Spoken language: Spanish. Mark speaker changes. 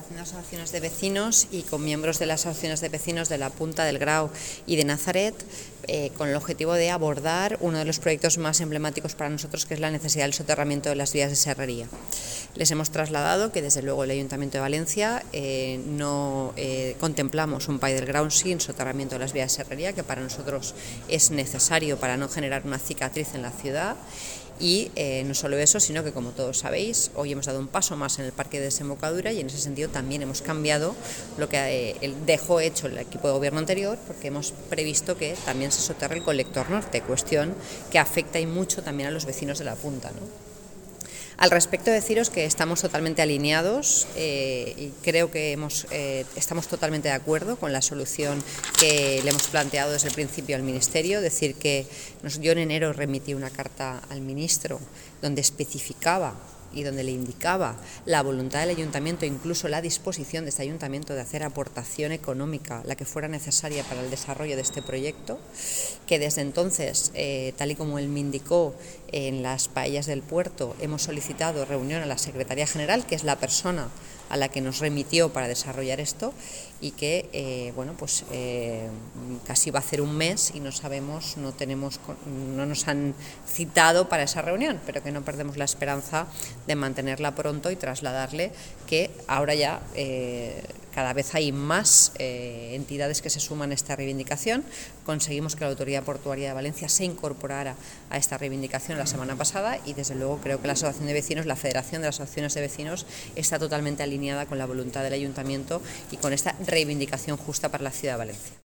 Speaker 1: colaboración de las asociaciones de vecinos y con miembros de las asociaciones de vecinos de La Punta, del Grau y de Nazaret, con el objetivo de abordar uno de los proyectos más emblemáticos para nosotros, que es la necesidad del soterramiento de las vías de Serrería. Les hemos trasladado que desde luego el Ayuntamiento de Valencia no contemplamos un PAI del Grau sin soterramiento de las vías de Serrería, que para nosotros es necesario para no generar una cicatriz en la ciudad. Y no solo eso, sino que, como todos sabéis, hoy hemos dado un paso más en el parque de desembocadura y en ese sentido también hemos cambiado lo que dejó hecho el equipo de gobierno anterior, porque hemos previsto que también se soterre el colector norte, cuestión que afecta y mucho también a los vecinos de La Punta, ¿no? Al respecto, deciros que estamos totalmente alineados y creo que estamos totalmente de acuerdo con la solución que le hemos planteado desde el principio al Ministerio. Decir que yo en enero remití una carta al Ministro donde especificaba y donde le indicaba la voluntad del Ayuntamiento, incluso la disposición de este Ayuntamiento de hacer aportación económica, la que fuera necesaria para el desarrollo de este proyecto, que desde entonces, tal y como él me indicó, en las paellas del puerto hemos solicitado reunión a la Secretaría General, que es la persona a la que nos remitió para desarrollar esto, y que casi va a hacer un mes y no sabemos, no nos han citado para esa reunión, pero que no perdemos la esperanza de mantenerla pronto y trasladarle que ahora ya cada vez hay más entidades que se suman a esta reivindicación. Conseguimos que la Autoridad Portuaria de Valencia se incorporara a esta reivindicación la semana pasada y desde luego creo que la Asociación de Vecinos, la Federación de las Asociaciones de Vecinos, está totalmente alineada con la voluntad del Ayuntamiento y con esta reivindicación justa para la ciudad de Valencia.